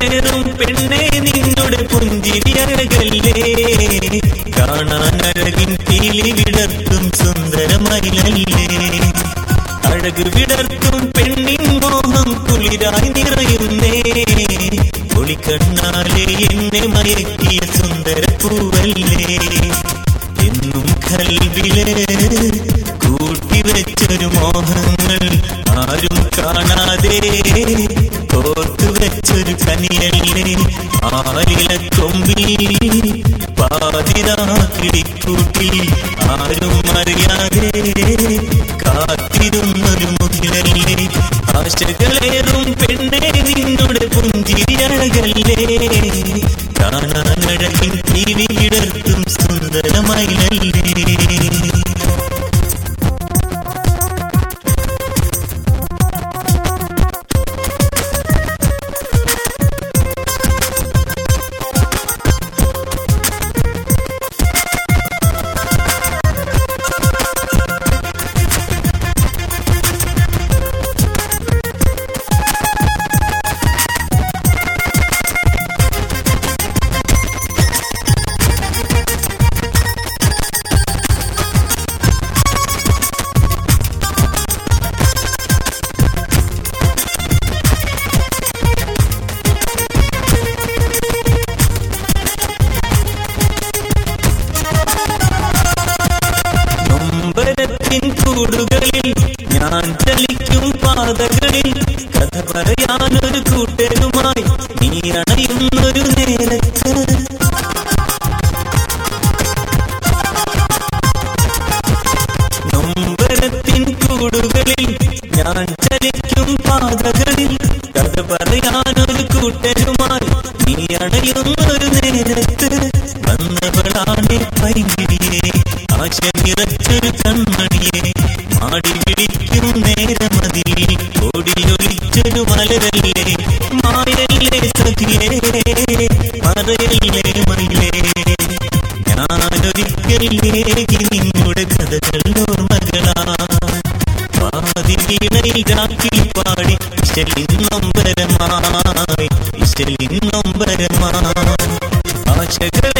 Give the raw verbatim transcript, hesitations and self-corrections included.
ആശകളേറും പെണ്ണെ നിന്നുടെ പുഞ്ചിരി അഴകല്ലേ കാണാൻ അഴകിൻ പീലി വിടർത്തും സുന്ദരമയിലല്ലേ അഴക് വിടർത്തും പെണ്ണിൻ മോഹം കുളിരായി നിറയുന്നേ ഒളിക്കണ്ണാലെ എന്നെ മയക്കിയ സുന്ദര പൂവല്ലേ എന്നും കൽവിലെ കൂട്ടിവെച്ചൊരു മോഹങ്ങൾ ആരും കാണാതെ കോർത്തുവെച്ചൊരു കനിയല്ലേ ആലില കൊമ്പിൽ പാതിരാ കിളിക്കൂട്ടിൽ ആരും അറിയാതെ കാത്തിരുന്നൊരു മുഖിലല്ലേ ആശകളേറും പെണ്ണെ നിന്നുടെ പുഞ്ചിരി അഴകല്ലേ കാണാൻ അഴകിൻ പീലി വിടർത്തും സുന്ദരമയിലല്ലേ കൂടുകളിൽ ഞാൻ ചലിക്കും പാതകളിൽ കഥ പറയാനൊരു കൂട്ടരുമായി നീ അണയുന്നൊരു നേരത്ത് നൊമ്പരത്തിൻ കൂടുകളിൽ ഞാൻ ചലിക്കും പാതകളിൽ കഥ പറയാനൊരു കൂട്ടരുമായി നീ അണയുന്നൊരു നേരത്ത് വന്നവളാണ് പൈങ്കിളിയെ ആശ നിറച്ചൊരു കൺമണിയെ മാടി വിളിക്കും നേരമതിൽ ഓടിയൊളിച്ചൊരു മലരല്ലേ മായല്ലേ സഖിയേ മറയല്ലേ മയിലേ ഞാനൊരിക്കലേക്ക് നിന്നുടെ കഥകൾ ഓർമ്മകളാ വാതിലിണയിൽ രാക്കിൽ പാടി ഇഷ്ടലിന്നൊമ്പരമായി ഇഷ്ടലിന്നൊമ്പരമായി ആശകൾ